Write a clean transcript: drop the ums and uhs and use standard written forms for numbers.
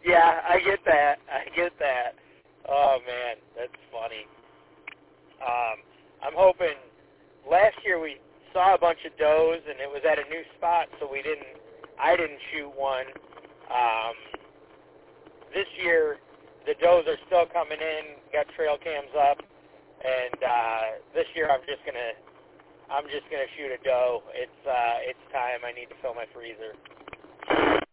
Yeah, I get that. Oh, man, that's funny. I'm hoping, last year we saw a bunch of does, and it was at a new spot, so I didn't shoot one. This year, the does are still coming in, got trail cams up, and this year I'm just gonna shoot a doe. It's time. I need to fill my freezer.